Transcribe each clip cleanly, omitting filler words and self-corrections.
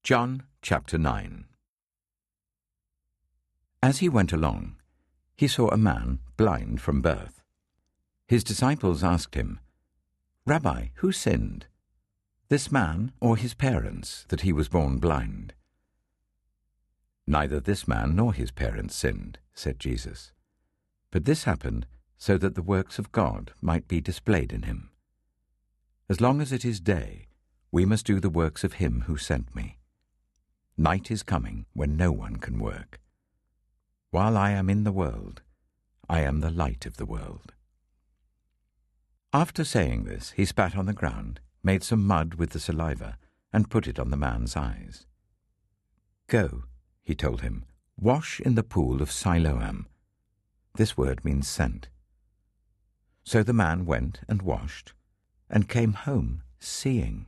John chapter 9. As he went along, he saw a man blind from birth. His disciples asked him, "Rabbi, who sinned, this man or his parents, that he was born blind?" "Neither this man nor his parents sinned," said Jesus, "but this happened so that the works of God might be displayed in him. As long as it is day, we must do the works of him who sent me. Night is coming when no one can work. While I am in the world, I am the light of the world." After saying this, he spat on the ground, made some mud with the saliva, and put it on the man's eyes. "Go," he told him, "wash in the pool of Siloam." This word means sent. So the man went and washed, and came home seeing.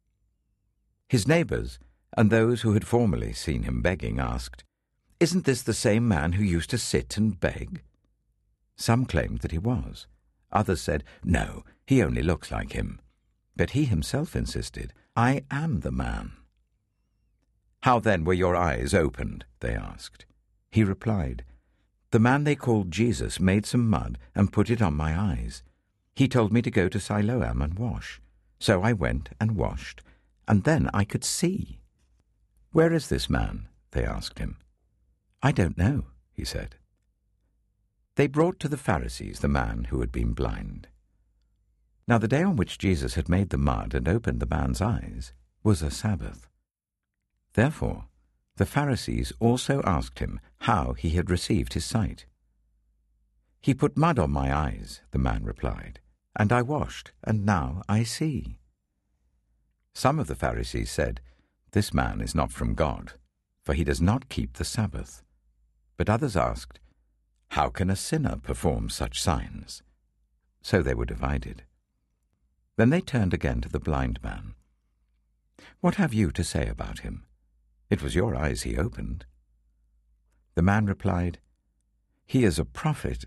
His neighbors, and those who had formerly seen him begging, asked, "Isn't this the same man who used to sit and beg?" Some claimed that he was. Others said, "No, he only looks like him." But he himself insisted, "I am the man." "How then were your eyes opened?" they asked. He replied, "The man they called Jesus made some mud and put it on my eyes. He told me to go to Siloam and wash. So I went and washed, and then I could see." "Where is this man?" they asked him. "I don't know," he said. They brought to the Pharisees the man who had been blind. Now the day on which Jesus had made the mud and opened the man's eyes was a Sabbath. Therefore the Pharisees also asked him how he had received his sight. "He put mud on my eyes," the man replied, "and I washed, and now I see." Some of the Pharisees said, "This man is not from God, for he does not keep the Sabbath." But others asked, "How can a sinner perform such signs?" So they were divided. Then they turned again to the blind man. "What have you to say about him? It was your eyes he opened." The man replied, "He is a prophet."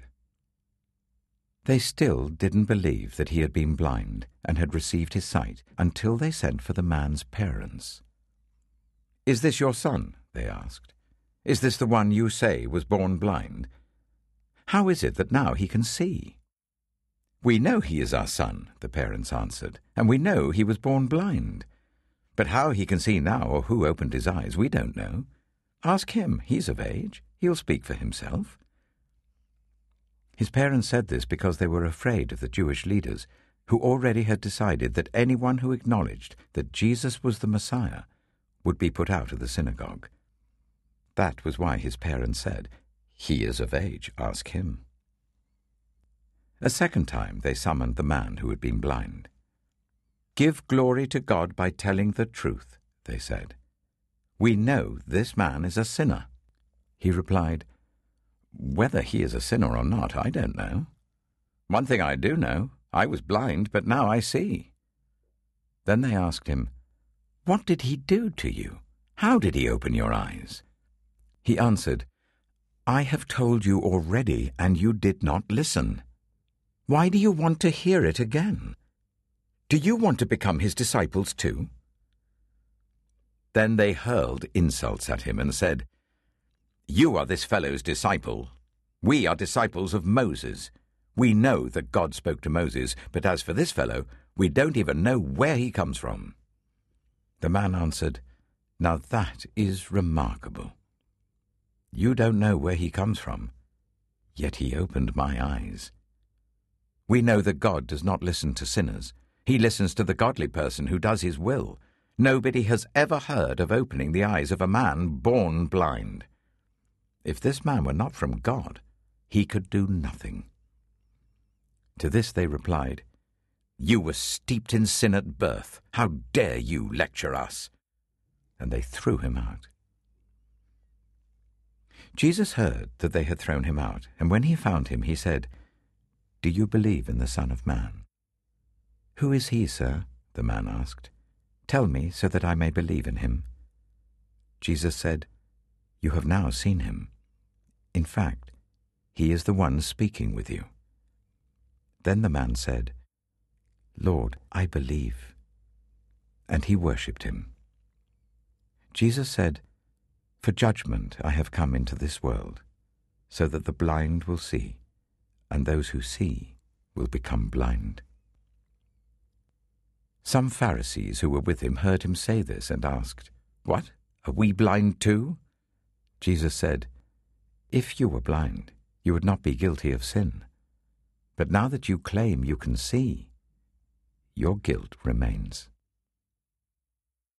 They still didn't believe that he had been blind and had received his sight until they sent for the man's parents. "Is this your son?" they asked. "Is this the one you say was born blind? How is it that now he can see?" "We know he is our son," the parents answered, "and we know he was born blind. But how he can see now or who opened his eyes, we don't know. Ask him, he's of age. He'll speak for himself." His parents said this because they were afraid of the Jewish leaders, who already had decided that anyone who acknowledged that Jesus was the Messiah would be put out of the synagogue. That was why his parents said, "He is of age, ask him." A second time they summoned the man who had been blind. "Give glory to God by telling the truth," they said. "We know this man is a sinner." He replied, "Whether he is a sinner or not, I don't know. One thing I do know, I was blind, but now I see." Then they asked him, "What did he do to you? How did he open your eyes?" He answered, "I have told you already, and you did not listen. Why do you want to hear it again? Do you want to become his disciples too?" Then they hurled insults at him and said, "You are this fellow's disciple. We are disciples of Moses. We know that God spoke to Moses, but as for this fellow, we don't even know where he comes from." The man answered, "Now that is remarkable. You don't know where he comes from, yet he opened my eyes. We know that God does not listen to sinners. He listens to the godly person who does his will. Nobody has ever heard of opening the eyes of a man born blind. If this man were not from God, he could do nothing." To this they replied, "You were steeped in sin at birth. How dare you lecture us?" And they threw him out. Jesus heard that they had thrown him out, and when he found him, he said, "Do you believe in the Son of Man?" "Who is he, sir?" the man asked. "Tell me so that I may believe in him." Jesus said, "You have now seen him. In fact, he is the one speaking with you." Then the man said, "Lord, I believe." And he worshipped him. Jesus said, "For judgment I have come into this world, so that the blind will see, and those who see will become blind." Some Pharisees who were with him heard him say this and asked, "What? Are we blind too?" Jesus said, "If you were blind, you would not be guilty of sin. But now that you claim you can see, your guilt remains."